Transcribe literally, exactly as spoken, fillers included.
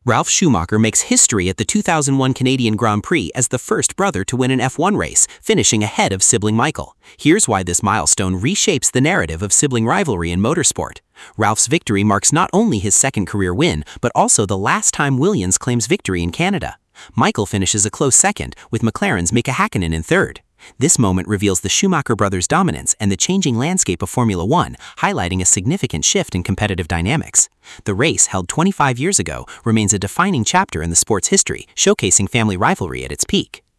Ralf Schumacher makes history at the two thousand one Canadian Grand Prix as the first brother to win an F one race, finishing ahead of sibling Michael. Here's why this milestone reshapes the narrative of sibling rivalry in motorsport. Ralf's victory marks not only his second career win, but also the last time Williams claims victory in Canada. Michael finishes a close second, with McLaren's Mika Hakkinen in third. This moment reveals the Schumacher brothers' dominance and the changing landscape of Formula One, highlighting a significant shift in competitive dynamics. The race, held twenty-five years ago, remains a defining chapter in the sport's history, showcasing family rivalry at its peak.